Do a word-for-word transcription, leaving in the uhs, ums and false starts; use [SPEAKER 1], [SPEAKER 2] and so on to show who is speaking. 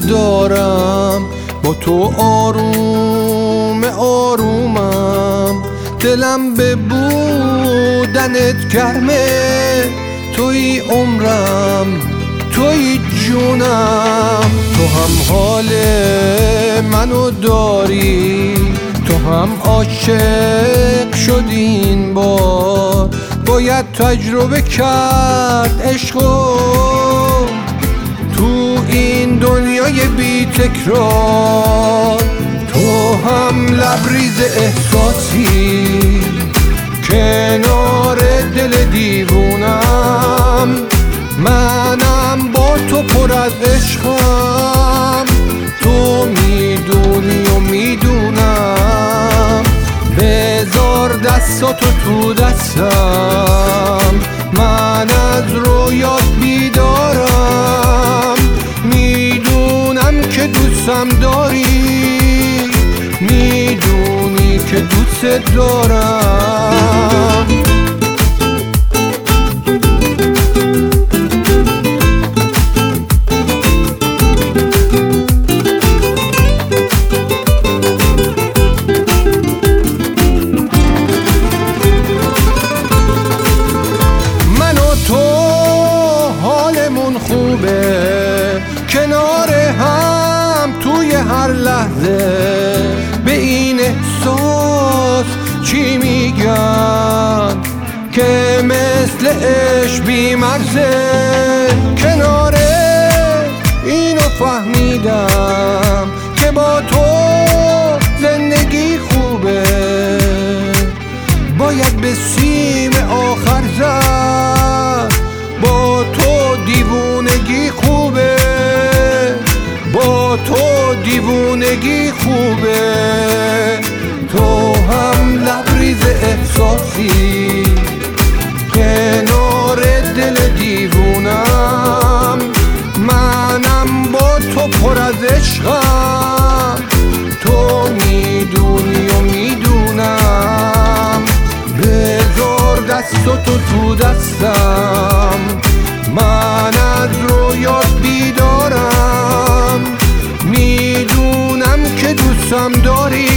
[SPEAKER 1] دارم، با تو آروم آرومم، دلم به بودنت گرمه، توی عمرم توی جونم. تو هم حال منو داری، تو هم عاشق شدی این بار، باید تجربه کرد عشقو تو این دنیای بی تکرار. تو هم لبریز احساسی کنار دل دیوونم، منم با تو پر از عشقم، تو میدونی و میدونم. بذار دستاتو تو دستم، من از رویات بیدارم، میدونم که دوستم داری، میدونی که دوست دارم. خوبه کنار هم توی هر لحظه، به این احساس چی میگن که مثل عشق بی مرزه. کنار اینو فهمیدم که با تو زندگی خوبه، باید به سیم آخر زد، با تو دیوونگی خوبه، با تو دیوونگی خوبه. تو هم لبریز احساسی کنار دل دیوونم، منم با تو پر از عشقم، تو میدونی و میدونم. بذار دستاتو تو دستم، من از رویات بیدارم، میدونم که دوستم داری،